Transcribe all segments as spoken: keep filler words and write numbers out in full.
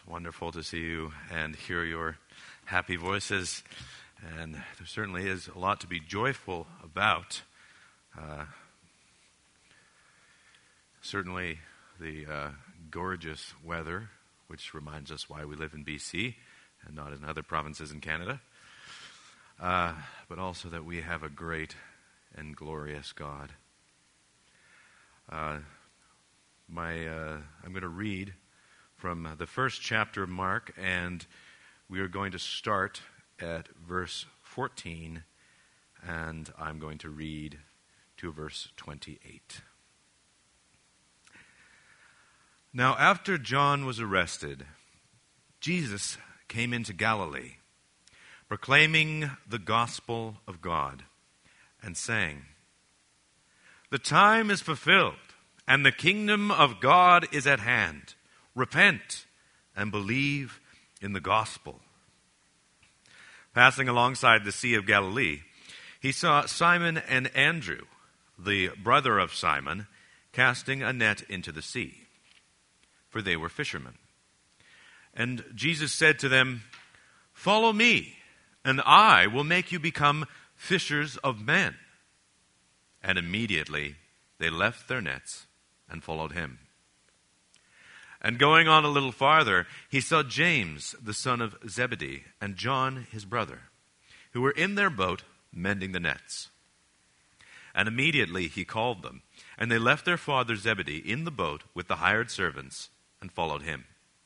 Wonderful to see you and hear your happy voices. And there certainly is a lot to be joyful about. Uh, certainly the uh, gorgeous weather, which reminds us why we live in B C and not in other provinces in Canada. Uh, but also that we have a great and glorious God. Uh, my, uh, I'm going to read from the first chapter of Mark, and we are going to start at verse fourteen, and I'm going to read to verse twenty-eight. Now, after John was arrested, Jesus came into Galilee, proclaiming the gospel of God, and saying, "The time is fulfilled, and the kingdom of God is at hand. Repent and believe in the gospel." Passing alongside the Sea of Galilee, he saw Simon and Andrew, the brother of Simon, casting a net into the sea, for they were fishermen. And Jesus said to them, "Follow me, and I will make you become fishers of men." And immediately they left their nets and followed him. And going on a little farther, he saw James, the son of Zebedee, and John, his brother, who were in their boat mending the nets. And immediately he called them, and they left their father Zebedee in the boat with the hired servants and followed him.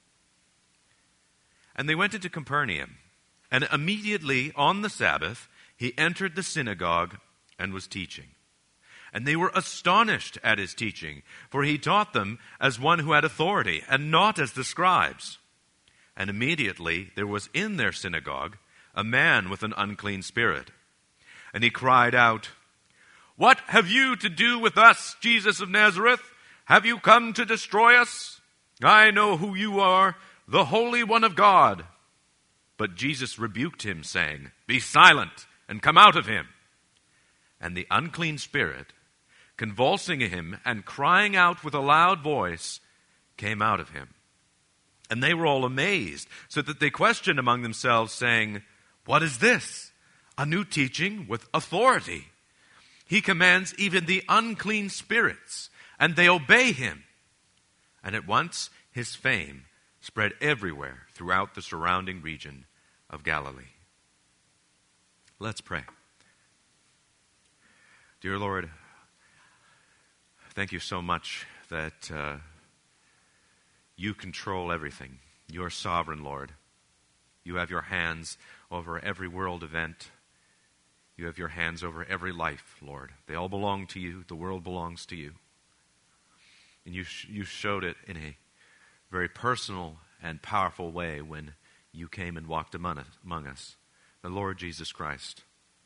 And they went into Capernaum, and immediately on the Sabbath he entered the synagogue and was teaching. And they were astonished at his teaching, for he taught them as one who had authority, and not as the scribes. And immediately there was in their synagogue a man with an unclean spirit. And he cried out, "What have you to do with us, Jesus of Nazareth? Have you come to destroy us? I know who you are, the Holy One of God." But Jesus rebuked him, saying, "Be silent, and come out of him." And the unclean spirit, convulsing him and crying out with a loud voice, came out of him. And they were all amazed, so that they questioned among themselves, saying, "What is this? A new teaching with authority. He commands even the unclean spirits, and they obey him." And at once his fame spread everywhere throughout the surrounding region of Galilee. Let's pray. Dear Lord, thank you so much that uh, you control everything. You're sovereign, Lord. You have your hands over every world event. You have your hands over every life, Lord. They all belong to you. The world belongs to you. And you, sh- you showed it in a very personal and powerful way when you came and walked among us, among us, the Lord Jesus Christ.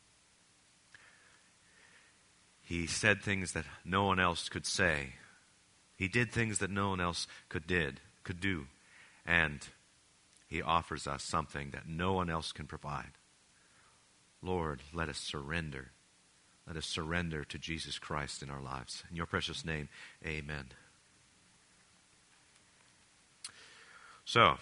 He said things that no one else could say. He did things that no one else could did, could do. And he offers us something that no one else can provide. Lord, let us surrender. Let us surrender to Jesus Christ in our lives. In your precious name, amen. So,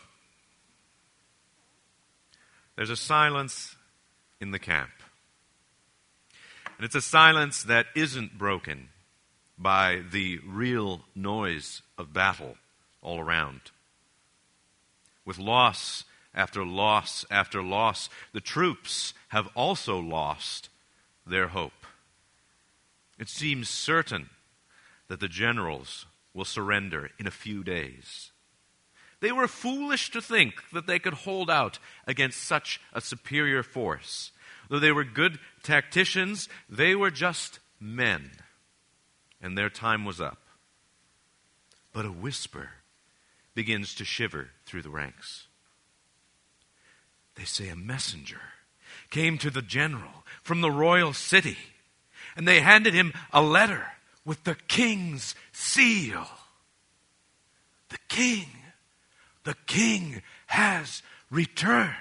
there's a silence in the camp. And it's a silence that isn't broken by the real noise of battle all around. With loss after loss after loss, the troops have also lost their hope. It seems certain that the generals will surrender in a few days. They were foolish to think that they could hold out against such a superior force. Though they were good tacticians, they were just men, and their time was up. But a whisper begins to shiver through the ranks. They say a messenger came to the general from the royal city, and they handed him a letter with the king's seal. The king, the king has returned.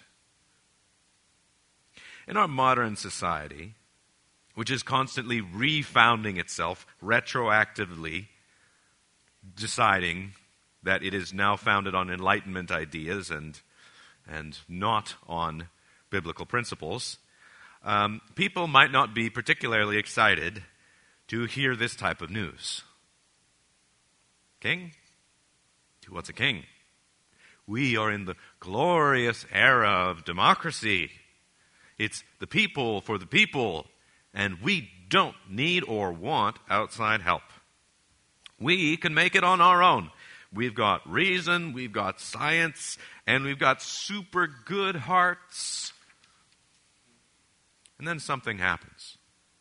In our modern society, which is constantly refounding itself, retroactively deciding that it is now founded on Enlightenment ideas and, and not on biblical principles, um, people might not be particularly excited to hear this type of news. King? What's a king? We are in the glorious era of democracy. It's the people for the people, and we don't need or want outside help. We can make it on our own. We've got reason, we've got science, and we've got super good hearts. And then something happens,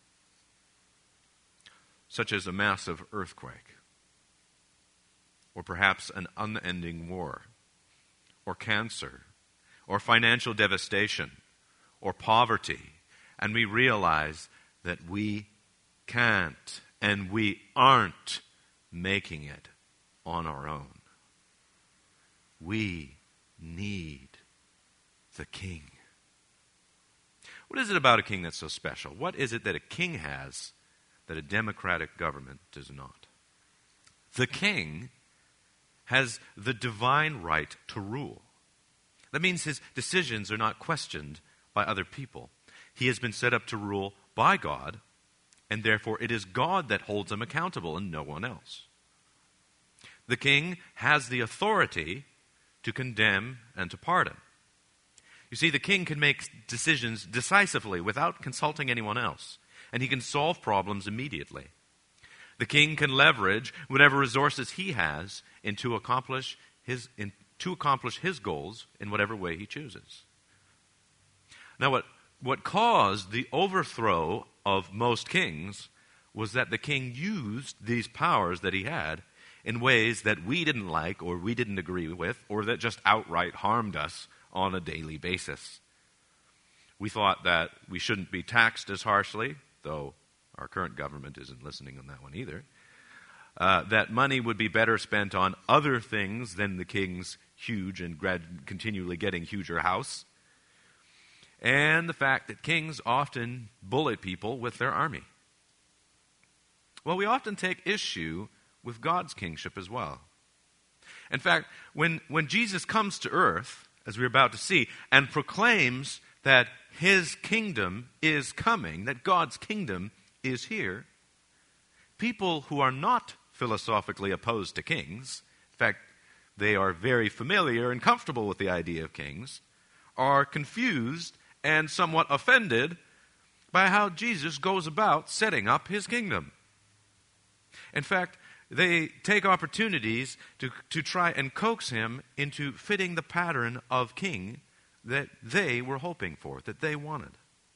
such as a massive earthquake, or perhaps an unending war, or cancer, or financial devastation, or poverty, and we realize that we can't and we aren't making it on our own. We need the king. What is it about a king that's so special? What is it that a king has that a democratic government does not? The king has the divine right to rule. That means his decisions are not questioned by other people. He has been set up to rule by God, and therefore it is God that holds him accountable and no one else. The king has the authority to condemn and to pardon. You see, the king can make decisions decisively without consulting anyone else, and he can solve problems immediately. The king can leverage whatever resources he has in to accomplish his in, to accomplish his goals in whatever way he chooses. Now, what, what caused the overthrow of most kings was that the king used these powers that he had in ways that we didn't like or we didn't agree with, or that just outright harmed us on a daily basis. We thought that we shouldn't be taxed as harshly, though our current government isn't listening on that one either. Uh, that money would be better spent on other things than the king's huge and grad- continually getting huger house. And the fact that kings often bully people with their army. Well, we often take issue with God's kingship as well. In fact, when, when Jesus comes to earth, as we're about to see, and proclaims that his kingdom is coming, that God's kingdom is here, people who are not philosophically opposed to kings, in fact, they are very familiar and comfortable with the idea of kings, are confused and somewhat offended by how Jesus goes about setting up his kingdom. In fact, they take opportunities to, to try and coax him into fitting the pattern of king that they were hoping for, that they wanted.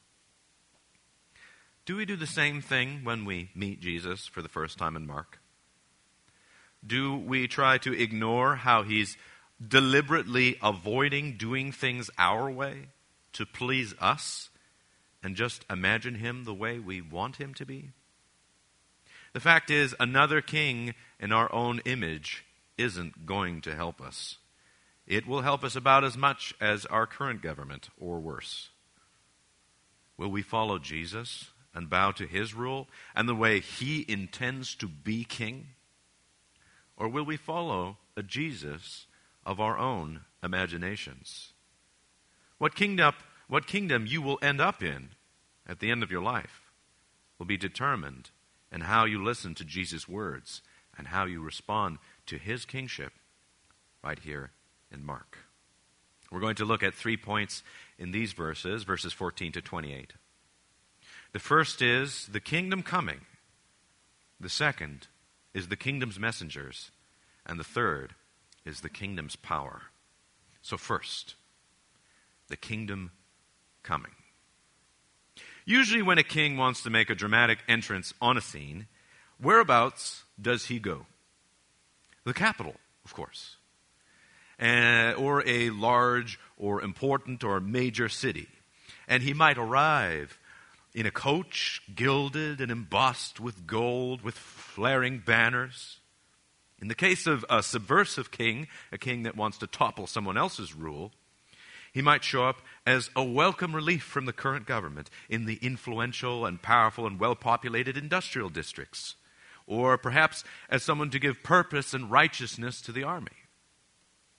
Do we do the same thing when we meet Jesus for the first time in Mark? Do we try to ignore how he's deliberately avoiding doing things our way to please us and just imagine him the way we want him to be? The fact is, another king in our own image isn't going to help us. It will help us about as much as our current government, or worse. Will we follow Jesus and bow to his rule and the way he intends to be king? Or will we follow a Jesus of our own imaginations? What kingdom, what kingdom you will end up in at the end of your life will be determined in how you listen to Jesus' words and how you respond to his kingship right here in Mark. We're going to look at three points in these verses, verses fourteen to twenty-eight. The first is the kingdom coming. The second is the kingdom's messengers. And the third is the kingdom's power. So first, the kingdom coming. Usually when a king wants to make a dramatic entrance on a scene, whereabouts does he go? The capital, of course. Uh, or a large or important or major city. And he might arrive in a coach gilded and embossed with gold, with flaring banners. In the case of a subversive king, a king that wants to topple someone else's rule, he might show up as a welcome relief from the current government in the influential and powerful and well-populated industrial districts, or perhaps as someone to give purpose and righteousness to the army.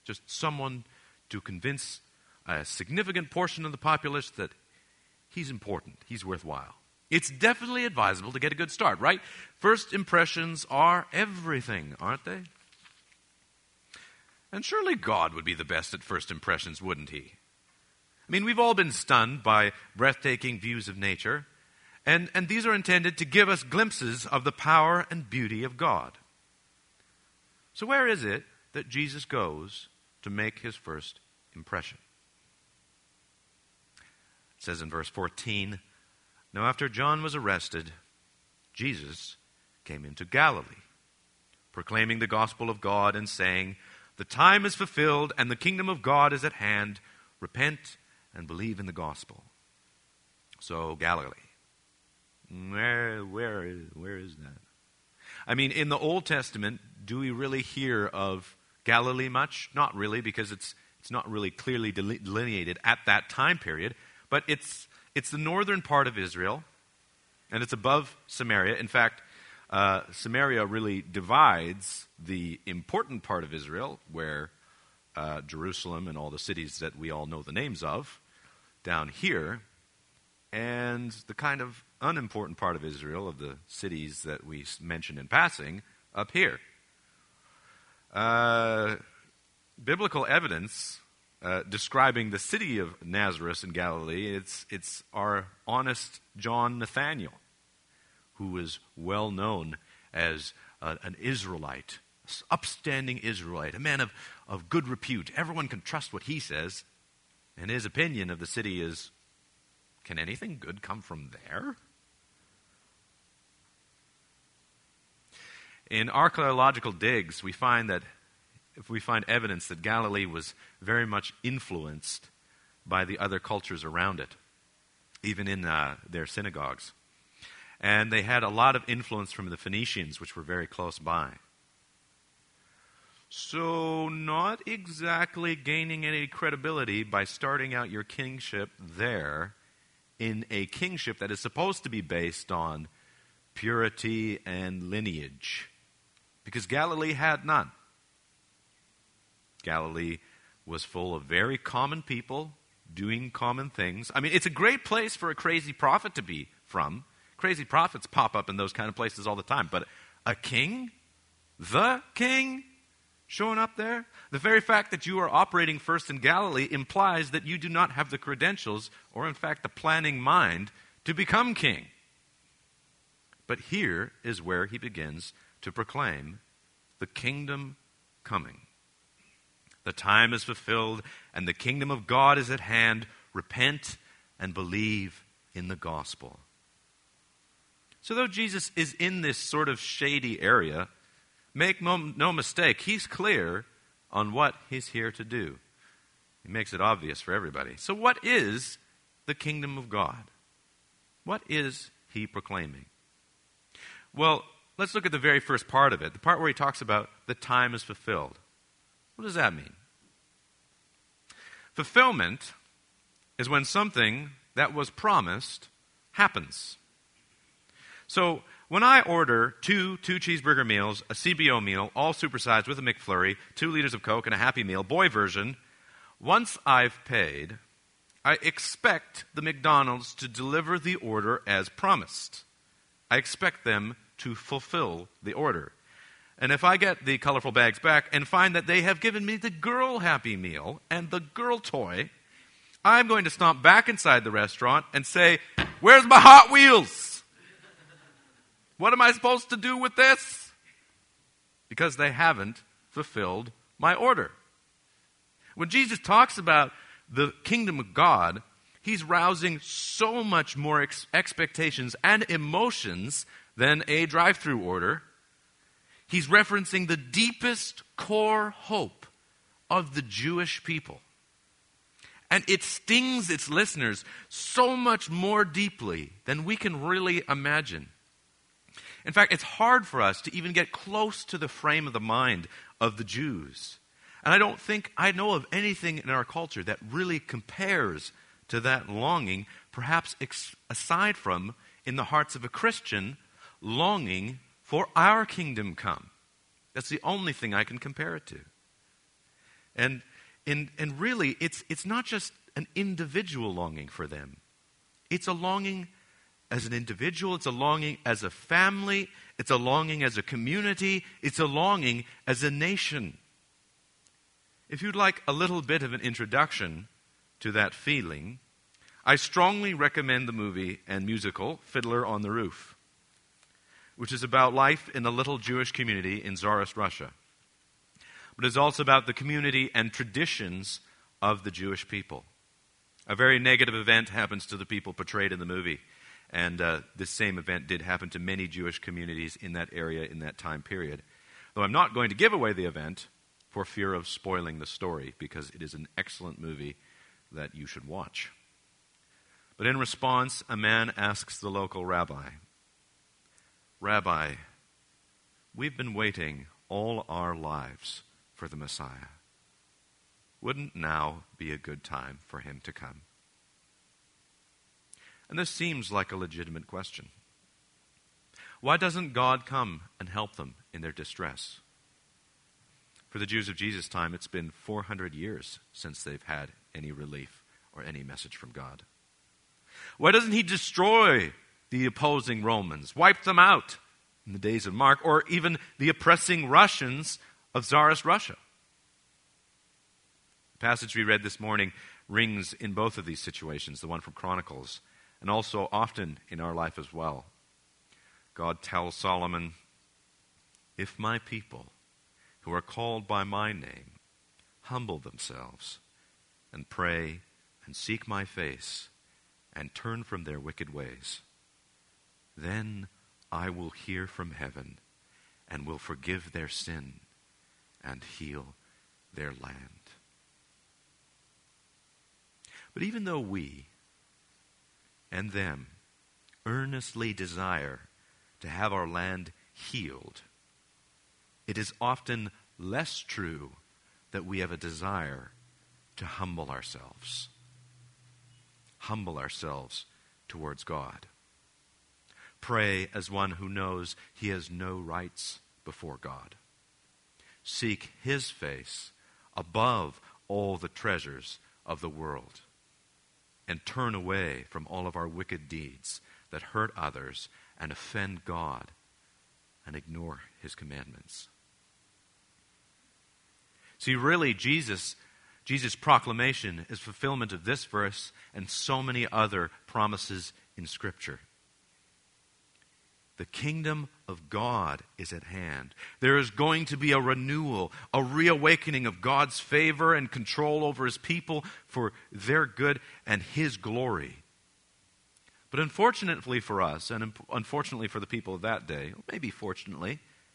Just someone to convince a significant portion of the populace that he's important, he's worthwhile. It's definitely advisable to get a good start, right? First impressions are everything, aren't they? And surely God would be the best at first impressions, wouldn't he? I mean, we've all been stunned by breathtaking views of nature, and, and these are intended to give us glimpses of the power and beauty of God. So where is it that Jesus goes to make his first impression? It says in verse fourteen, "Now after John was arrested, Jesus came into Galilee, proclaiming the gospel of God and saying, 'The time is fulfilled and the kingdom of God is at hand. Repent and believe in the gospel.'" So Galilee, where, where, is, where is that? I mean, in the Old Testament, do we really hear of Galilee much? Not really, because it's it's not really clearly delineated at that time period. But it's it's the northern part of Israel, and it's above Samaria. In fact, uh, Samaria really divides the important part of Israel, where uh, Jerusalem and all the cities that we all know the names of, down here, and the kind of unimportant part of Israel, of the cities that we mentioned in passing, up here. Uh, biblical evidence uh, describing the city of Nazareth in Galilee, it's, it's our honest John Nathaniel, who was well known as uh, an Israelite, upstanding Israelite, a man of, of good repute. Everyone can trust what he says. And his opinion of the city is, can anything good come from there? In archaeological digs, we find that if we find evidence that Galilee was very much influenced by the other cultures around it, even in uh, their synagogues. And they had a lot of influence from the Phoenicians, which were very close by. So not exactly gaining any credibility by starting out your kingship there in a kingship that is supposed to be based on purity and lineage. Because Galilee had none. Galilee was full of very common people doing common things. I mean, it's a great place for a crazy prophet to be from. Crazy prophets pop up in those kind of places all the time. But a king? The king? Showing up there? The very fact that you are operating first in Galilee implies that you do not have the credentials, or in fact the planning mind, to become king. But here is where he begins to proclaim the kingdom coming. The time is fulfilled and the kingdom of God is at hand. Repent and believe in the gospel. So though Jesus is in this sort of shady area, make no, no mistake, he's clear on what he's here to do. He makes it obvious for everybody. So what is the kingdom of God? What is he proclaiming? Well, let's look at the very first part of it, the part where he talks about the time is fulfilled. What does that mean? Fulfillment is when something that was promised happens. So when I order two two cheeseburger meals, a C B O meal, all supersized with a McFlurry, two liters of Coke, and a Happy Meal, boy version, once I've paid, I expect the McDonald's to deliver the order as promised. I expect them to fulfill the order. And if I get the colorful bags back and find that they have given me the girl Happy Meal and the girl toy, I'm going to stomp back inside the restaurant and say, "Where's my Hot Wheels? What am I supposed to do with this?" Because they haven't fulfilled my order. When Jesus talks about the kingdom of God, he's rousing so much more ex- expectations and emotions than a drive-through order. He's referencing the deepest core hope of the Jewish people. And it stings its listeners so much more deeply than we can really imagine. In fact, it's hard for us to even get close to the frame of the mind of the Jews. And I don't think I know of anything in our culture that really compares to that longing, perhaps ex- aside from, in the hearts of a Christian, longing for our kingdom come. That's the only thing I can compare it to. And, and, and really, it's, it's not just an individual longing for them. It's a longing as an individual. It's a longing as a family. It's a longing as a community. It's a longing as a nation. If you'd like a little bit of an introduction to that feeling, I strongly recommend the movie and musical Fiddler on the Roof, which is about life in a little Jewish community in Tsarist Russia. But it's also about the community and traditions of the Jewish people. A very negative event happens to the people portrayed in the movie. And uh, this same event did happen to many Jewish communities in that area in that time period. Though I'm not going to give away the event for fear of spoiling the story, because it is an excellent movie that you should watch. But in response, a man asks the local rabbi, "Rabbi, we've been waiting all our lives for the Messiah. Wouldn't now be a good time for him to come?" And this seems like a legitimate question. Why doesn't God come and help them in their distress? For the Jews of Jesus' time, it's been four hundred years since they've had any relief or any message from God. Why doesn't he destroy the opposing Romans, wipe them out in the days of Mark, or even the oppressing Russians of Tsarist Russia? The passage we read this morning rings in both of these situations, the one from Chronicles, and also often in our life as well. God tells Solomon, "If my people, who are called by my name, humble themselves and pray and seek my face and turn from their wicked ways, then I will hear from heaven and will forgive their sin and heal their land." But even though we and them earnestly desire to have our land healed, it is often less true that we have a desire to humble ourselves. Humble ourselves towards God. Pray as one who knows he has no rights before God. Seek his face above all the treasures of the world, and turn away from all of our wicked deeds that hurt others and offend God and ignore his commandments. See, really, Jesus, Jesus' proclamation is fulfillment of this verse and so many other promises in Scripture. The kingdom of God is at hand. There is going to be a renewal, a reawakening of God's favor and control over his people for their good and his glory. But unfortunately for us, and unfortunately for the people of that day, or maybe fortunately,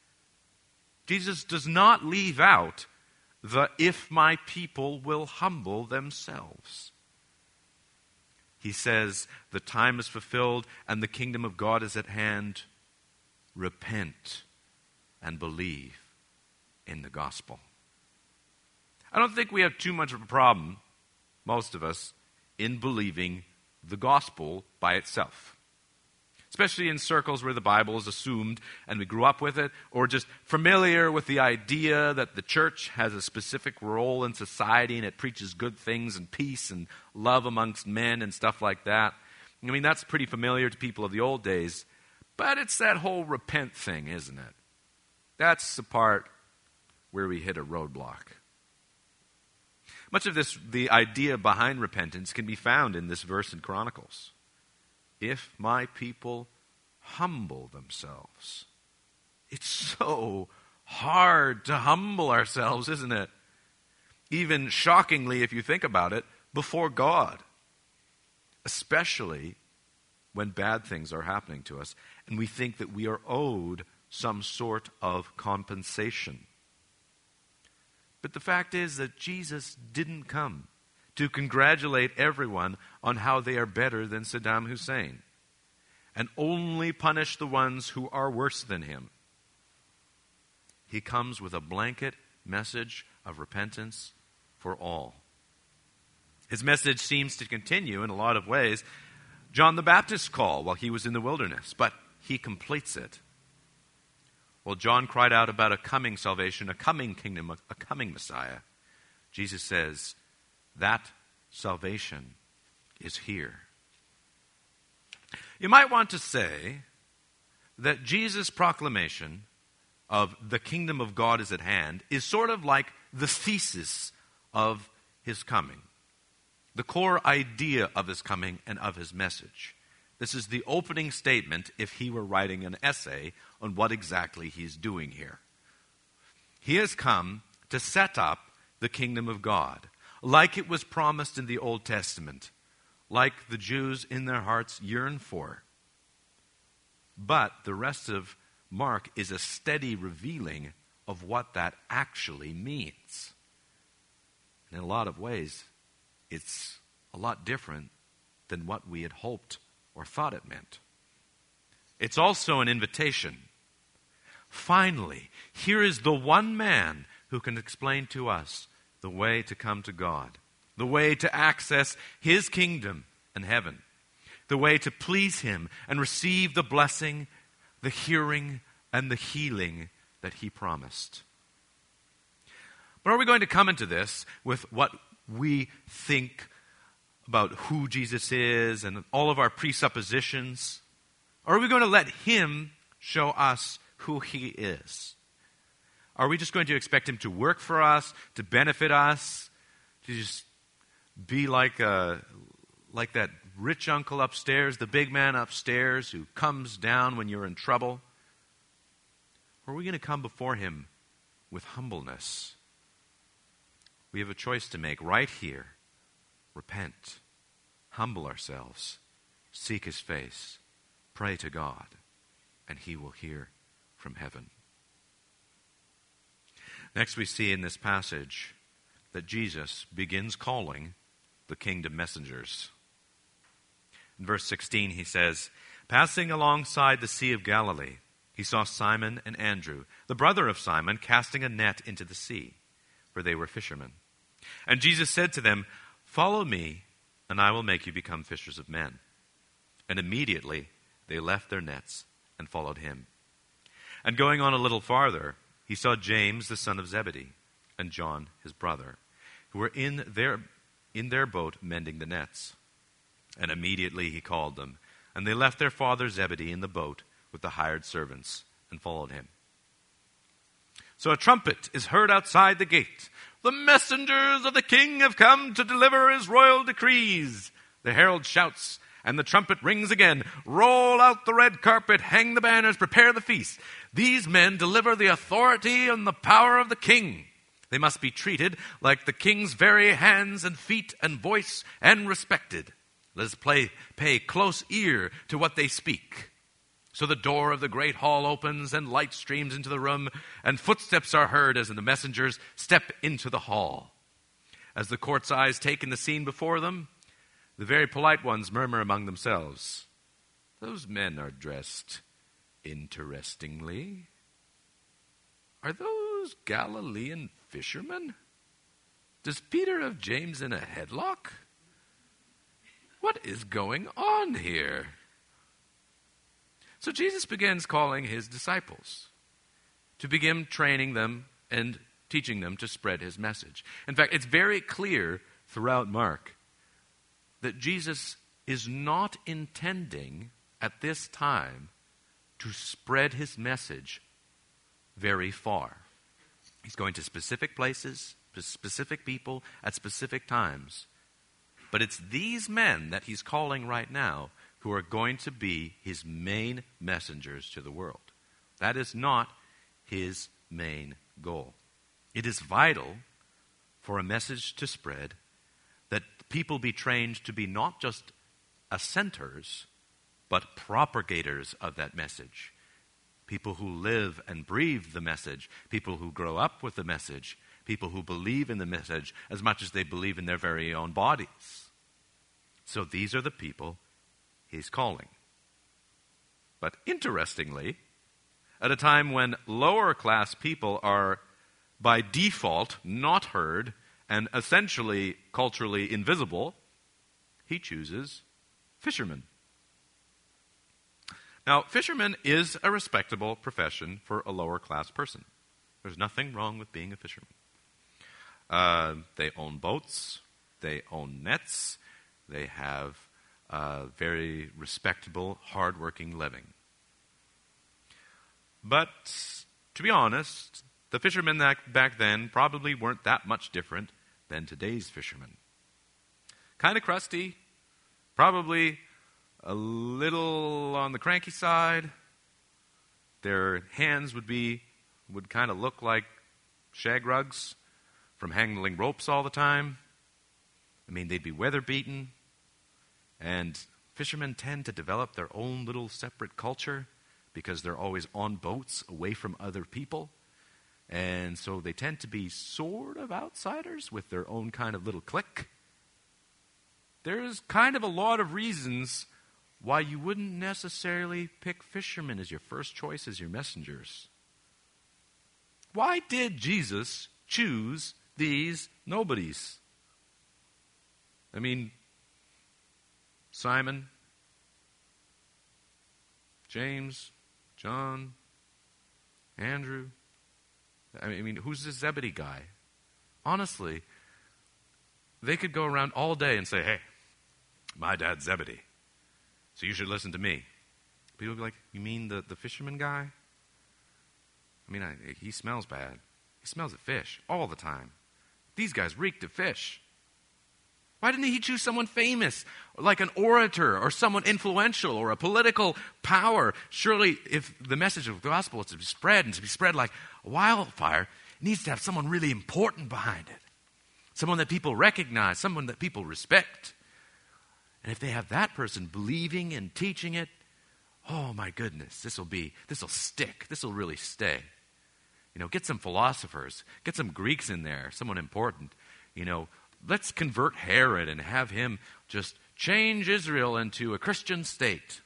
Jesus does not leave out the "if my people will humble themselves." He says, the time is fulfilled and the kingdom of God is at hand. Repent and believe in the gospel. I don't think we have too much of a problem, most of us, in believing the gospel by itself. Especially in circles where the Bible is assumed and we grew up with it, or just familiar with the idea that the church has a specific role in society and it preaches good things and peace and love amongst men and stuff like that. I mean, that's pretty familiar to people of the old days. But it's that whole repent thing, isn't it? That's the part where we hit a roadblock. Much of this, the idea behind repentance, can be found in this verse in Chronicles. If my people humble themselves. It's so hard to humble ourselves, isn't it? Even shockingly, if you think about it, before God. Especially when bad things are happening to us and we think that we are owed some sort of compensation. But the fact is that Jesus didn't come to congratulate everyone on how they are better than Saddam Hussein and only punish the ones who are worse than him. He comes with a blanket message of repentance for all. His message seems to continue in a lot of ways John the Baptist's call while he was in the wilderness, but he completes it. Well, John cried out about a coming salvation, a coming kingdom, a coming Messiah. Jesus says that salvation is here. You might want to say that Jesus' proclamation of the kingdom of God is at hand is sort of like the thesis of his coming, the core idea of his coming and of his message. This is the opening statement if he were writing an essay on what exactly he's doing here. He has come to set up the kingdom of God, like it was promised in the Old Testament, like the Jews in their hearts yearn for. But the rest of Mark is a steady revealing of what that actually means. In a lot of ways, it's a lot different than what we had hoped or thought it meant. It's also an invitation. Finally, here is the one man who can explain to us the way to come to God, the way to access his kingdom and heaven, the way to please him and receive the blessing, the hearing, and the healing that he promised. But are we going to come into this with what we think about who Jesus is and all of our presuppositions? Or are we going to let him show us who he is? Are we just going to expect him to work for us, to benefit us, to just be like a, like that rich uncle upstairs, the big man upstairs who comes down when you're in trouble? Or are we going to come before him with humbleness? We have a choice to make right here. Repent, humble ourselves, seek his face, pray to God, and he will hear from heaven. Next, we see in this passage that Jesus begins calling the kingdom messengers. In verse sixteen, he says, "Passing alongside the Sea of Galilee, he saw Simon and Andrew, the brother of Simon, casting a net into the sea, for they were fishermen. And Jesus said to them, 'Follow me, and I will make you become fishers of men.' And immediately they left their nets and followed him. And going on a little farther, he saw James, the son of Zebedee, and John, his brother, who were in their, in their boat mending the nets. And immediately he called them, and they left their father Zebedee in the boat with the hired servants and followed him. So a trumpet is heard outside the gate. 'The messengers of the king have come to deliver his royal decrees.' The herald shouts, and the trumpet rings again. 'Roll out the red carpet, hang the banners, prepare the feast. These men deliver the authority and the power of the king. They must be treated like the king's very hands and feet and voice and respected. Let us play, pay close ear to what they speak.' So the door of the great hall opens, and light streams into the room, and footsteps are heard as the messengers step into the hall. As the court's eyes take in the scene before them, the very polite ones murmur among themselves, 'Those men are dressed interestingly. Are those Galilean fishermen? Does Peter have James in a headlock? What is going on here?' So Jesus begins calling his disciples to begin training them and teaching them to spread his message. In fact, it's very clear throughout Mark that Jesus is not intending at this time to spread his message very far. He's going to specific places, to specific people at specific times. But it's these men that he's calling right now who are going to be his main messengers to the world. That is not his main goal. It is vital for a message to spread that people be trained to be not just assenters, but propagators of that message. People who live and breathe the message, people who grow up with the message, people who believe in the message as much as they believe in their very own bodies. So these are the people he's calling. But interestingly, at a time when lower class people are by default not heard and essentially culturally invisible, he chooses fishermen. Now, fisherman is a respectable profession for a lower class person. There's nothing wrong with being a fisherman. Uh, they own boats. They own nets. They have a very respectable, hardworking living. But to be honest, the fishermen that back then probably weren't that much different than today's fishermen. Kind of crusty, probably a little on the cranky side. Their hands would be would kind of look like shag rugs from handling ropes all the time. I mean, they'd be weather beaten. And fishermen tend to develop their own little separate culture because they're always on boats away from other people. And so they tend to be sort of outsiders with their own kind of little clique. There's kind of a lot of reasons why you wouldn't necessarily pick fishermen as your first choice as your messengers. Why did Jesus choose these nobodies? I mean, Simon, James, John, Andrew. I mean, who's this Zebedee guy? Honestly, they could go around all day and say, hey, my dad's Zebedee, so you should listen to me. People would be like, you mean the, the fisherman guy? I mean, I, he smells bad. He smells of fish all the time. These guys reeked of fish. Why didn't he choose someone famous, like an orator or someone influential or a political power? Surely if the message of the gospel is to be spread and to be spread like a wildfire, it needs to have someone really important behind it. Someone that people recognize, someone that people respect. And if they have that person believing and teaching it, oh my goodness, this will be, this will stick. This will really stay. You know, get some philosophers, get some Greeks in there, someone important. You know, let's convert Herod and have him just change Israel into a Christian state.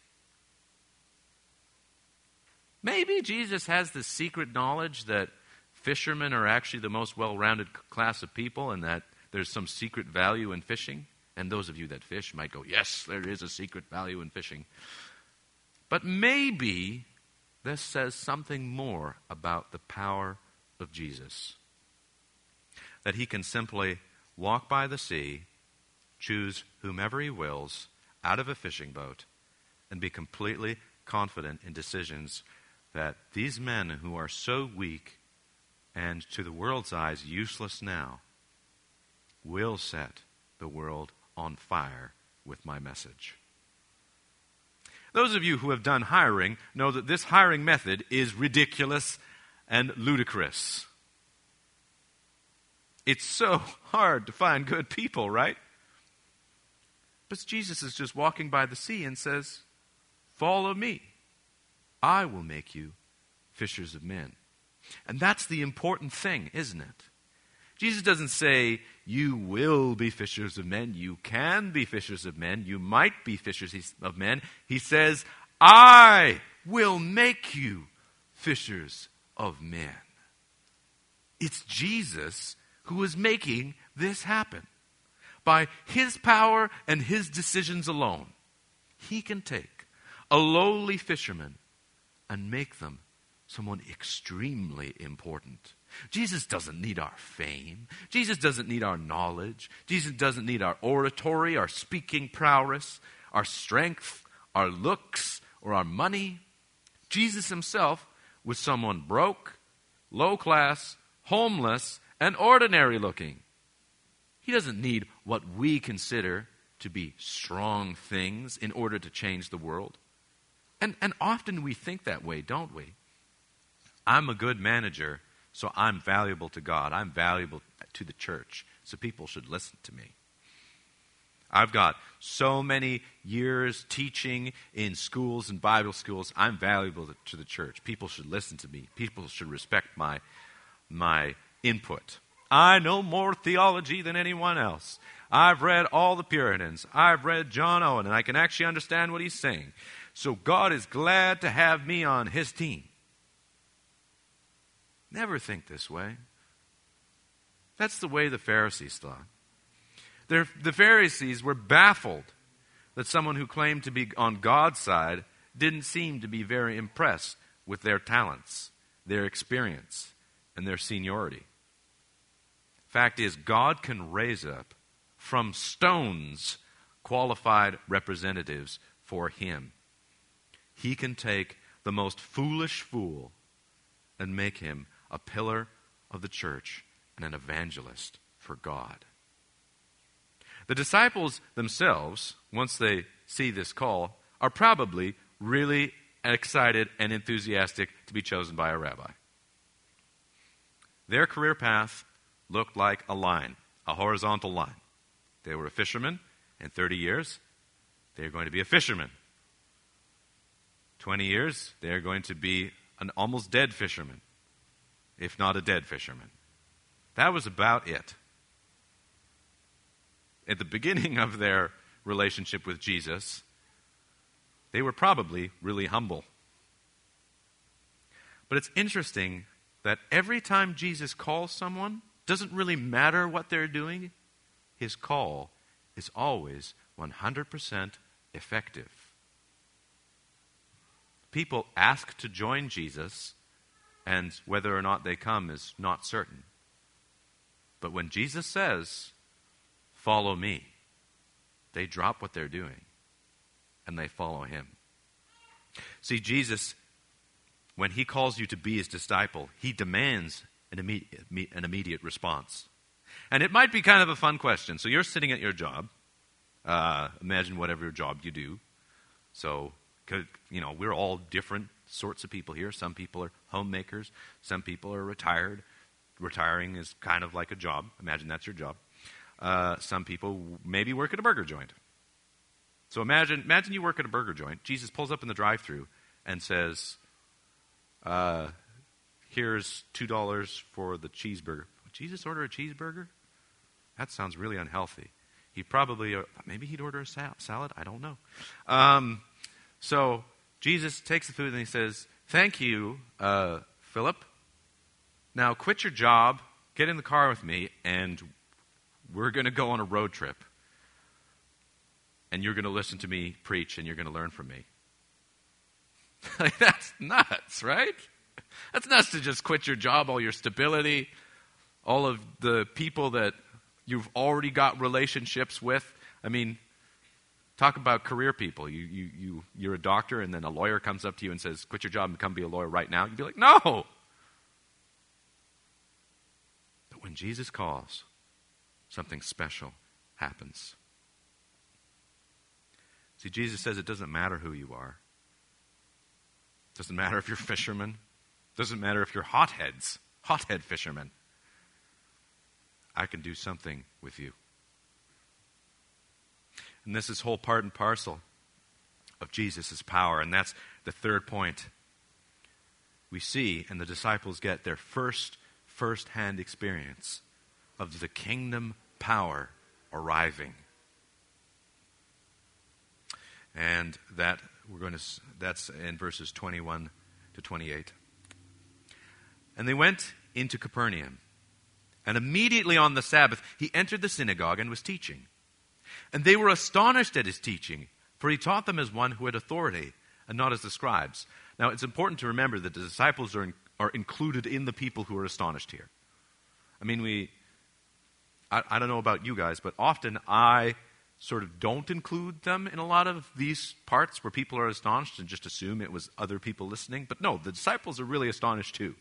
Maybe Jesus has this secret knowledge that fishermen are actually the most well-rounded class of people and that there's some secret value in fishing. And those of you that fish might go, yes, there is a secret value in fishing. But maybe this says something more about the power of Jesus. That he can simply walk by the sea, choose whomever he wills out of a fishing boat, and be completely confident in decisions that these men who are so weak and to the world's eyes useless now will set the world on fire with my message. Those of you who have done hiring know that this hiring method is ridiculous and ludicrous. It's so hard to find good people, right? But Jesus is just walking by the sea and says, follow me. I will make you fishers of men. And that's the important thing, isn't it? Jesus doesn't say, you will be fishers of men. You can be fishers of men. You might be fishers of men. He says, I will make you fishers of men. It's Jesus who is making this happen. By his power and his decisions alone, he can take a lowly fisherman and make them someone extremely important. Jesus doesn't need our fame. Jesus doesn't need our knowledge. Jesus doesn't need our oratory, our speaking prowess, our strength, our looks, or our money. Jesus himself was someone broke, low class, homeless, and ordinary looking. He doesn't need what we consider to be strong things in order to change the world. And, and often we think that way, don't we? I'm a good manager, so I'm valuable to God. I'm valuable to the church, so people should listen to me. I've got so many years teaching in schools and Bible schools. I'm valuable to the church. People should listen to me. People should respect my, my input. I know more theology than anyone else. I've read all the Puritans. I've read John Owen, and I can actually understand what he's saying. So God is glad to have me on his team. Never think this way. That's the way the Pharisees thought. They're, the Pharisees were baffled that someone who claimed to be on God's side didn't seem to be very impressed with their talents, their experience, and their seniority. Fact is, God can raise up from stones qualified representatives for him. He can take the most foolish fool and make him a pillar of the church and an evangelist for God. The disciples themselves, once they see this call, are probably really excited and enthusiastic to be chosen by a rabbi. Their career path looked like a line, a horizontal line. They were a fisherman. In thirty years, they're going to be a fisherman. twenty years, they're going to be an almost dead fisherman, if not a dead fisherman. That was about it. At the beginning of their relationship with Jesus, they were probably really humble. But it's interesting that every time Jesus calls someone, doesn't really matter what they're doing, his call is always one hundred percent effective. People ask to join Jesus, and whether or not they come is not certain. But when Jesus says, "Follow me," they drop what they're doing and they follow him. See, Jesus, when he calls you to be his disciple, he demands an immediate, an immediate response. And it might be kind of a fun question. So you're sitting at your job. Uh, imagine whatever job you do. So, you know, we're all different sorts of people here. Some people are homemakers. Some people are retired. Retiring is kind of like a job. Imagine that's your job. Uh, some people maybe work at a burger joint. So imagine imagine you work at a burger joint. Jesus pulls up in the drive-thru and says, uh, here's two dollars for the cheeseburger. Would Jesus order a cheeseburger? That sounds really unhealthy. He probably, uh, maybe he'd order a sal- salad. I don't know. Um, so Jesus takes the food and he says, thank you, uh, Philip. Now quit your job, get in the car with me, and we're going to go on a road trip. And you're going to listen to me preach and you're going to learn from me. That's nuts, right? That's nuts to just quit your job, all your stability, all of the people that you've already got relationships with. I mean, talk about career people. You, you, you, you're a doctor and then a lawyer comes up to you and says, quit your job and come be a lawyer right now. You'd be like, no. But when Jesus calls, something special happens. See, Jesus says it doesn't matter who you are. It doesn't matter if you're fishermen. It doesn't matter if you're hotheads, hothead fishermen. I can do something with you. And this is whole part and parcel of Jesus' power. And that's the third point. We see, and the disciples get their first, first-hand experience of the kingdom power arriving. And that we're going to that's in verses twenty-one to twenty-eight. And they went into Capernaum. And immediately on the Sabbath, he entered the synagogue and was teaching. And they were astonished at his teaching, for he taught them as one who had authority, and not as the scribes. Now, it's important to remember that the disciples are, in, are included in the people who are astonished here. I mean, we, I, I don't know about you guys, but often I sort of don't include them in a lot of these parts where people are astonished and just assume it was other people listening. But no, the disciples are really astonished too.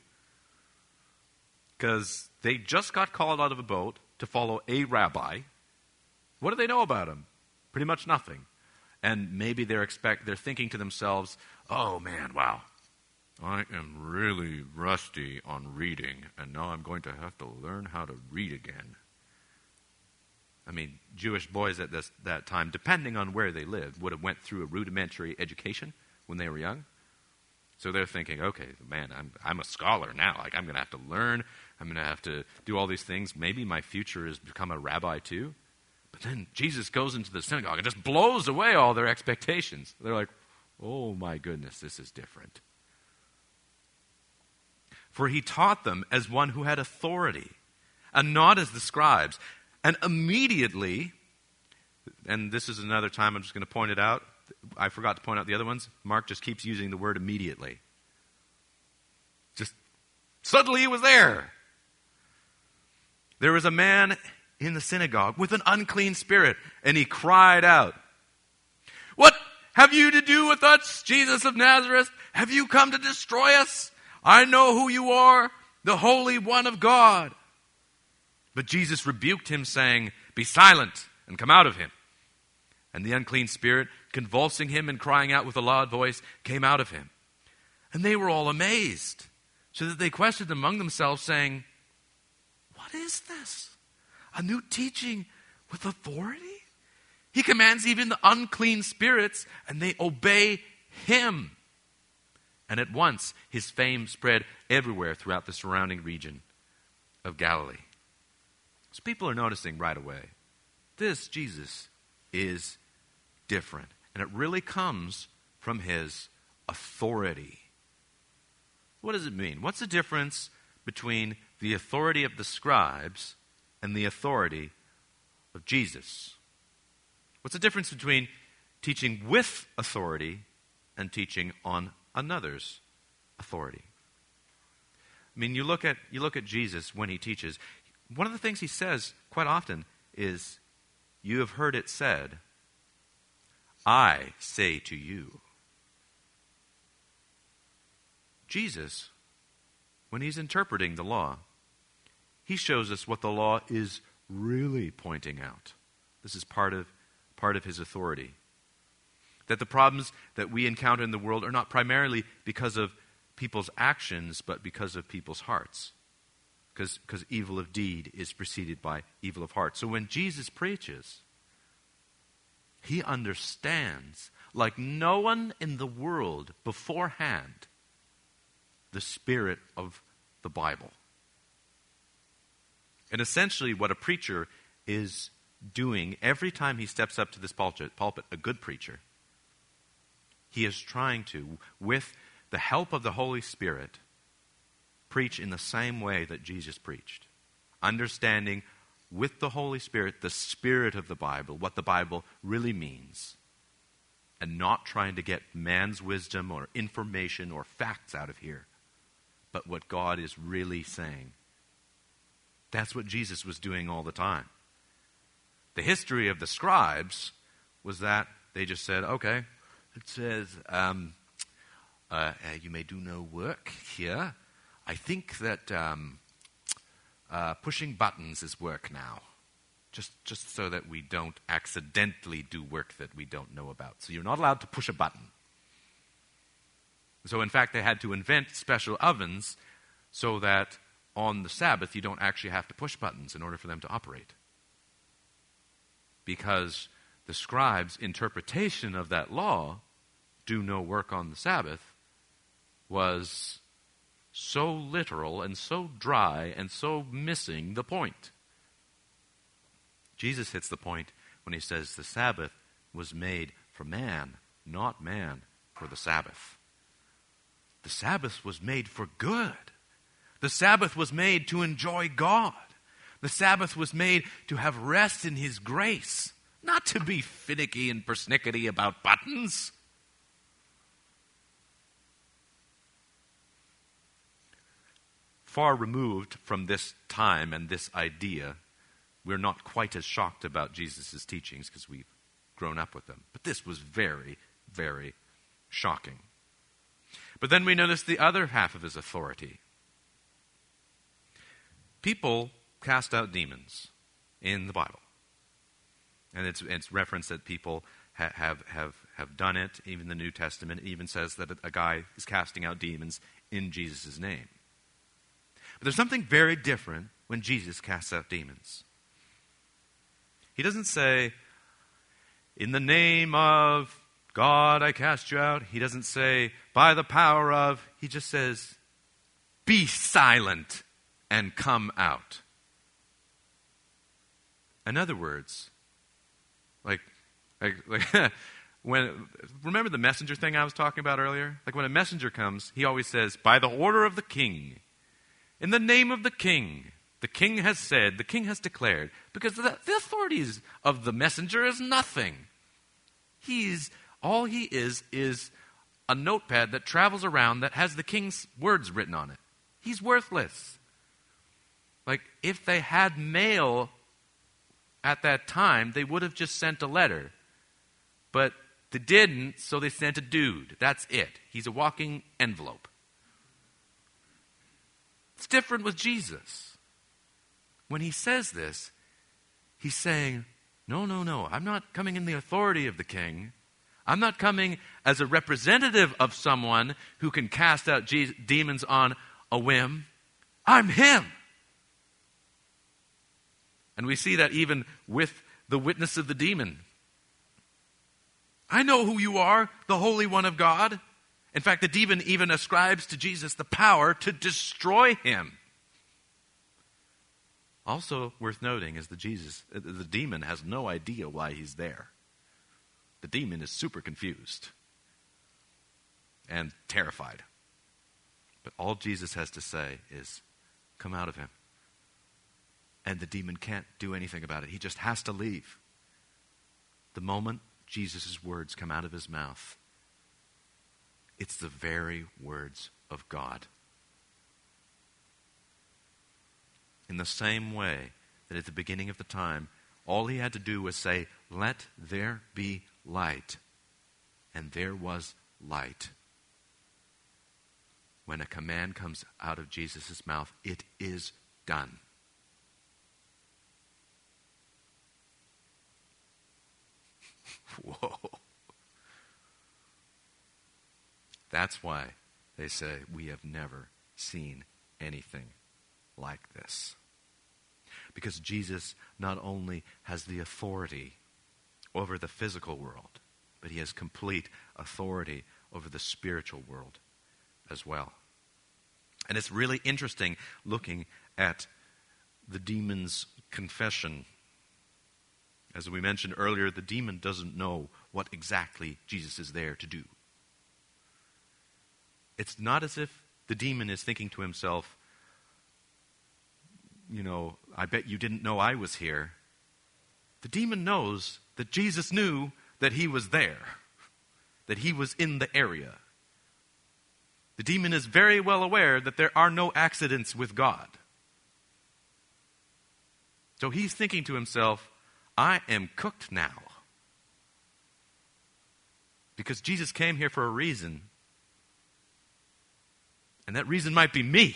Because they just got called out of a boat to follow a rabbi. What do they know about him? Pretty much nothing. And maybe they're expect they're thinking to themselves, oh man, wow, I am really rusty on reading, and now I'm going to have to learn how to read again. I mean, Jewish boys at this that time, depending on where they lived, would have went through a rudimentary education when they were young. So they're thinking, okay, man, I'm I'm a scholar now. Like, I'm going to have to learn. I'm going to have to do all these things. Maybe my future is become a rabbi too. But then Jesus goes into the synagogue and just blows away all their expectations. They're like, oh my goodness, this is different. For he taught them as one who had authority, and not as the scribes. And immediately, and this is another time I'm just going to point it out. I forgot to point out the other ones. Mark just keeps using the word immediately. Just suddenly he was there. there was a man in the synagogue with an unclean spirit, and he cried out, "What have you to do with us, Jesus of Nazareth? Have you come to destroy us? I know who you are, the Holy One of God." But Jesus rebuked him, saying, "Be silent and come out of him." And the unclean spirit, convulsing him and crying out with a loud voice, came out of him. And they were all amazed, so that they questioned among themselves, saying, "What is this? A new teaching with authority? He commands even the unclean spirits, and they obey him." And at once his fame spread everywhere throughout the surrounding region of Galilee. So people are noticing right away, this Jesus is different. And it really comes from his authority. What does it mean? What's the difference between the authority of the scribes and the authority of Jesus? What's the difference between teaching with authority and teaching on another's authority? I mean, you look at you look at Jesus when he teaches. One of the things he says quite often is, "You have heard it said, I say to you." Jesus, when he's interpreting the law, he shows us what the law is really pointing out. This is part of part of his authority. That the problems that we encounter in the world are not primarily because of people's actions, but because of people's hearts. Because, because evil of deed is preceded by evil of heart. So when Jesus preaches, he understands, like no one in the world beforehand, the spirit of the Bible. And essentially what a preacher is doing every time he steps up to this pulpit, pulpit, a good preacher, he is trying to, with the help of the Holy Spirit, preach in the same way that Jesus preached. Understanding with the Holy Spirit the spirit of the Bible, what the Bible really means, and not trying to get man's wisdom or information or facts out of here, but what God is really saying. That's what Jesus was doing all the time. The history of the scribes was that they just said, okay, it says, um, uh, you may do no work here. I think that um, uh, pushing buttons is work now. Just, just so that we don't accidentally do work that we don't know about. So you're not allowed to push a button. So in fact, they had to invent special ovens so that on the Sabbath you don't actually have to push buttons in order for them to operate. Because the scribes' interpretation of that law, do no work on the Sabbath, was so literal and so dry and so missing the point. Jesus hits the point when he says the Sabbath was made for man, not man for the Sabbath. The Sabbath was made for good. The Sabbath was made to enjoy God. The Sabbath was made to have rest in his grace, not to be finicky and persnickety about buttons. Far removed from this time and this idea, we're not quite as shocked about Jesus' teachings because we've grown up with them. But this was very, very shocking. But then we notice the other half of his authority. People cast out demons in the Bible. And it's, it's referenced that people ha- have, have, have done it. Even the New Testament even says that a, a guy is casting out demons in Jesus' name. But there's something very different when Jesus casts out demons. He doesn't say, in the name of God I cast you out. He doesn't say, by the power of. He just says, be silent and come out. In other words, like, like, like when, remember the messenger thing I was talking about earlier? Like when a messenger comes, he always says, by the order of the king, in the name of the king, the king has said, the king has declared, because the, the authorities of the messenger is nothing. He's, all he is, is a notepad that travels around that has the king's words written on it. He's worthless. Like, if they had mail at that time, they would have just sent a letter. But they didn't, so they sent a dude. That's it. He's a walking envelope. It's different with Jesus. When he says this, he's saying, no, no, no, I'm not coming in the authority of the king. I'm not coming as a representative of someone who can cast out Jesus, demons on a whim. I'm him. And we see that even with the witness of the demon. I know who you are, the Holy One of God. In fact, the demon even ascribes to Jesus the power to destroy him. Also worth noting is that Jesus, the demon has no idea why he's there. The demon is super confused and terrified. But all Jesus has to say is, come out of him. And the demon can't do anything about it. He just has to leave. The moment Jesus' words come out of his mouth, it's the very words of God. In the same way that at the beginning of the time, all he had to do was say, let there be light. And there was light. When a command comes out of Jesus' mouth, it is done. Whoa. That's why they say we have never seen anything like this. Because Jesus not only has the authority over the physical world, but he has complete authority over the spiritual world as well. And it's really interesting looking at the demon's confession. As we mentioned earlier, the demon doesn't know what exactly Jesus is there to do. It's not as if the demon is thinking to himself, you know, I bet you didn't know I was here. The demon knows that Jesus knew that he was there, that he was in the area. The demon is very well aware that there are no accidents with God. So he's thinking to himself, I am cooked now. Because Jesus came here for a reason. And that reason might be me.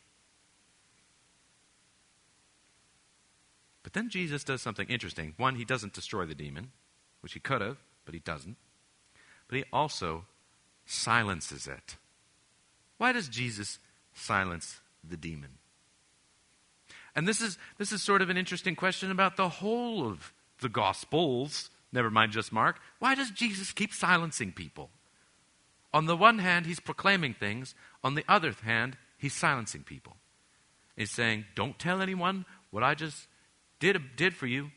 But then Jesus does something interesting. One, he doesn't destroy the demon, which he could have, but he doesn't. But he also silences it. Why does Jesus silence the demon? And this is this is sort of an interesting question about the whole of the Gospels, never mind just Mark. Why does Jesus keep silencing people? On the one hand, he's proclaiming things. On the other hand, he's silencing people. He's saying, don't tell anyone what I just did, did for you.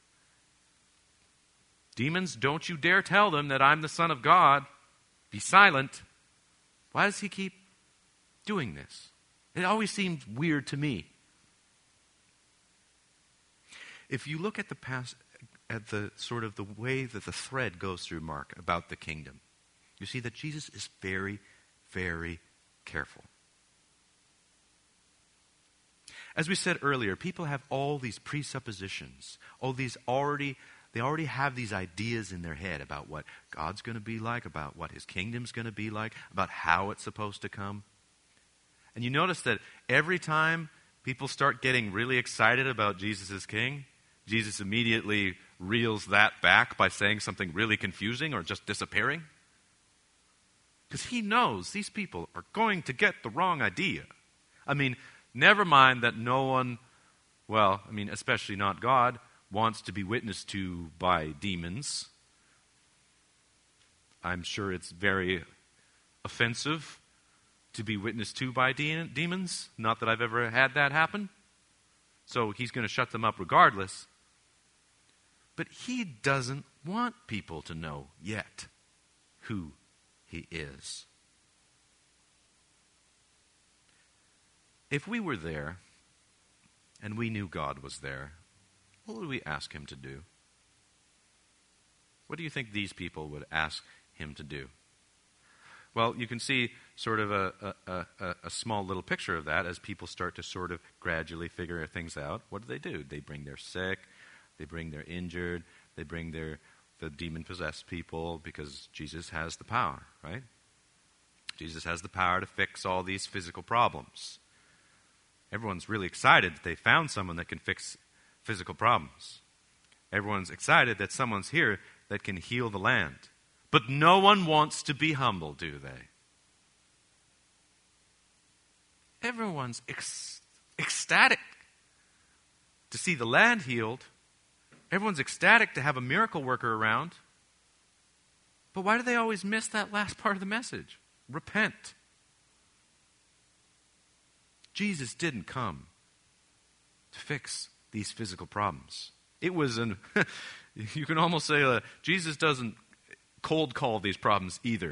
Demons, don't you dare tell them that I'm the Son of God. Be silent. Why does he keep doing this? It always seems weird to me. If you look at the past, at the sort of the way that the thread goes through Mark about the kingdom, you see that Jesus is very, very careful. As we said earlier, people have all these presuppositions, all these already, they already have these ideas in their head about what God's going to be like, about what his kingdom's going to be like, about how it's supposed to come. And you notice that every time people start getting really excited about Jesus as king, Jesus immediately reels that back by saying something really confusing or just disappearing. Because he knows these people are going to get the wrong idea. I mean, never mind that no one, well, I mean, especially not God, wants to be witnessed to by demons. I'm sure it's very offensive to be witnessed to by de- demons. Not that I've ever had that happen. So he's going to shut them up regardless. But he doesn't want people to know yet who he is. If we were there and we knew God was there, what would we ask him to do? What do you think these people would ask him to do? Well, you can see sort of a, a, a, a small little picture of that as people start to sort of gradually figure things out. What do they do? They bring their sick, they bring their injured, they bring their the demon-possessed people, because Jesus has the power, right? Jesus has the power to fix all these physical problems. Everyone's really excited that they found someone that can fix physical problems. Everyone's excited that someone's here that can heal the land. But no one wants to be humble, do they? Everyone's ec- ecstatic to see the land healed. Everyone's ecstatic to have a miracle worker around. But why do they always miss that last part of the message? Repent. Jesus didn't come to fix these physical problems. It was an, you can almost say uh, Jesus doesn't cold call these problems either.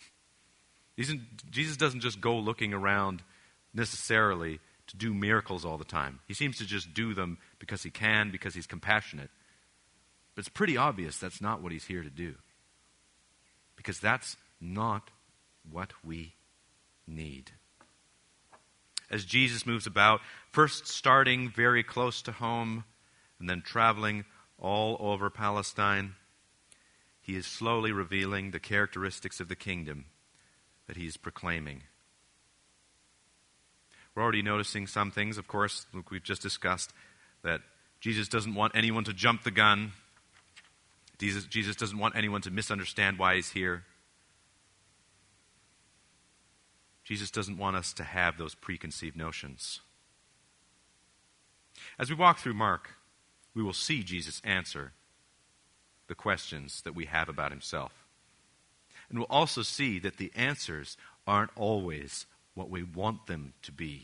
Jesus doesn't just go looking around necessarily to do miracles all the time. He seems to just do them because he can, because he's compassionate. But it's pretty obvious that's not what he's here to do. Because that's not what we need. As Jesus moves about, first starting very close to home and then traveling all over Palestine, he is slowly revealing the characteristics of the kingdom that he is proclaiming. We're already noticing some things, of course, like we've just discussed, that Jesus doesn't want anyone to jump the gun. Jesus, Jesus doesn't want anyone to misunderstand why he's here. Jesus doesn't want us to have those preconceived notions. As we walk through Mark, we will see Jesus answer the questions that we have about himself. And we'll also see that the answers aren't always what we want them to be.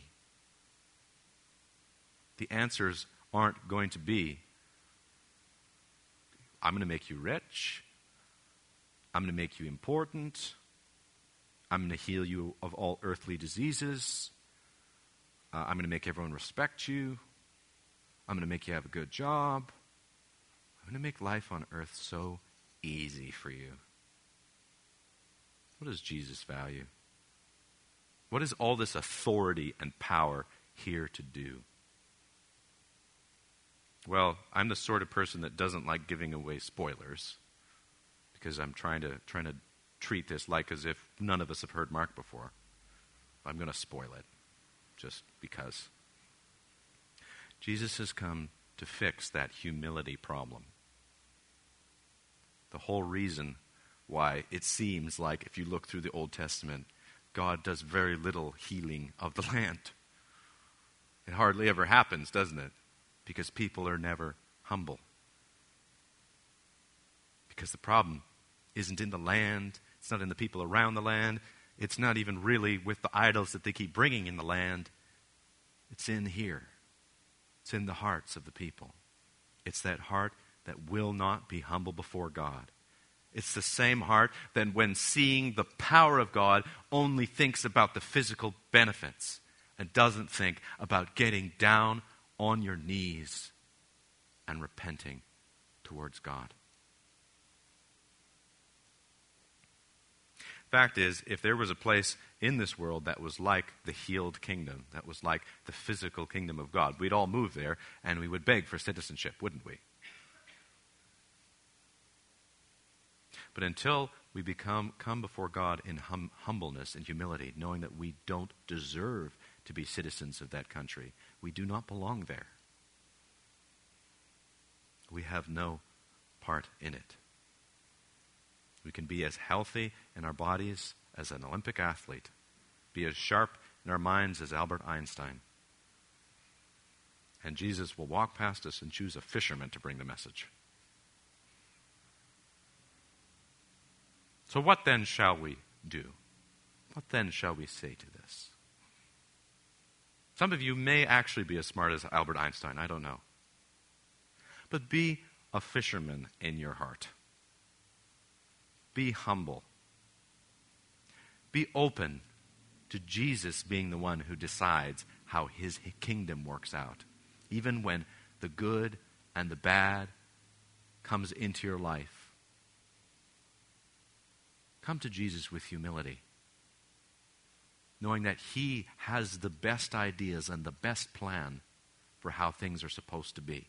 The answers aren't going to be, I'm going to make you rich, I'm going to make you important, I'm going to heal you of all earthly diseases, uh, I'm going to make everyone respect you, I'm going to make you have a good job, I'm going to make life on earth so easy for you. What does Jesus value? What is all this authority and power here to do? Well, I'm the sort of person that doesn't like giving away spoilers, because I'm trying to trying to treat this like as if none of us have heard Mark before. I'm going to spoil it, just because. Jesus has come to fix that humility problem. The whole reason why it seems like, if you look through the Old Testament, God does very little healing of the land. It hardly ever happens, doesn't it? Because people are never humble. Because the problem isn't in the land, it's not in the people around the land, it's not even really with the idols that they keep bringing in the land. It's in here. It's in the hearts of the people. It's that heart that will not be humble before God. It's the same heart that, when seeing the power of God, only thinks about the physical benefits and doesn't think about getting down on your knees and repenting towards God. Fact is, if there was a place in this world that was like the healed kingdom, that was like the physical kingdom of God, we'd all move there and we would beg for citizenship, wouldn't we? But until we become come before God in hum, humbleness and humility, knowing that we don't deserve to be citizens of that country, we do not belong there. We have no part in it. We can be as healthy in our bodies as an Olympic athlete, be as sharp in our minds as Albert Einstein. And Jesus will walk past us and choose a fisherman to bring the message. So what then shall we do? What then shall we say to this? Some of you may actually be as smart as Albert Einstein, I don't know. But be a fisherman in your heart. Be humble. Be open to Jesus being the one who decides how his kingdom works out. Even when the good and the bad comes into your life. Come to Jesus with humility knowing that He has the best ideas and the best plan for how things are supposed to be.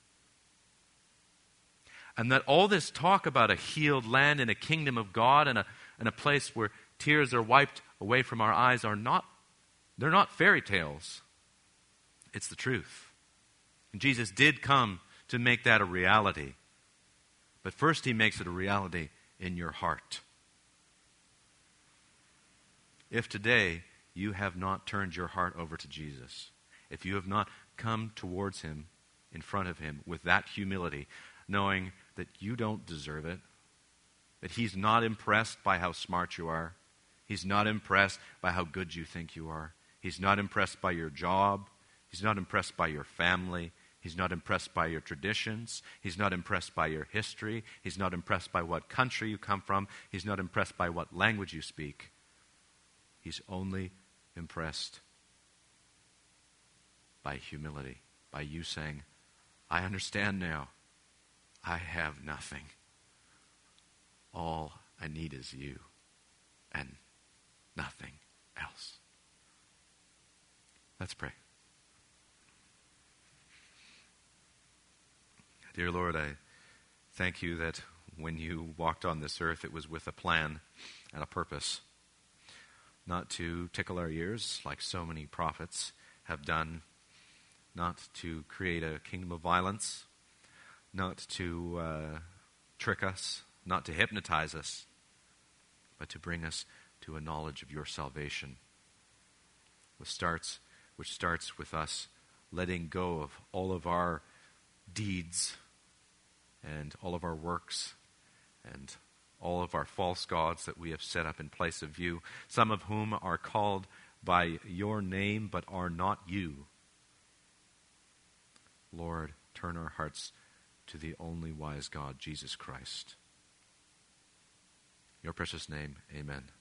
And that all this talk about a healed land and a kingdom of God and a, and a place where tears are wiped away from our eyes are not, they're not fairy tales. It's the truth. And Jesus did come to make that a reality. But first He makes it a reality in your heart. If today you have not turned your heart over to Jesus, if you have not come towards Him, in front of Him, with that humility, knowing that you don't deserve it, that He's not impressed by how smart you are, He's not impressed by how good you think you are, He's not impressed by your job, He's not impressed by your family, He's not impressed by your traditions, He's not impressed by your history, He's not impressed by what country you come from, He's not impressed by what language you speak. He's only impressed by humility, by you saying, I understand now. I have nothing. All I need is you and nothing else. Let's pray. Dear Lord, I thank you that when you walked on this earth, it was with a plan and a purpose. Not to tickle our ears like so many prophets have done, not to create a kingdom of violence, not to uh, trick us, not to hypnotize us, but to bring us to a knowledge of your salvation, which starts, which starts with us letting go of all of our deeds and all of our works and all of our false gods that we have set up in place of you, some of whom are called by your name but are not you. Lord, turn our hearts to the only wise God, Jesus Christ. In your precious name, amen.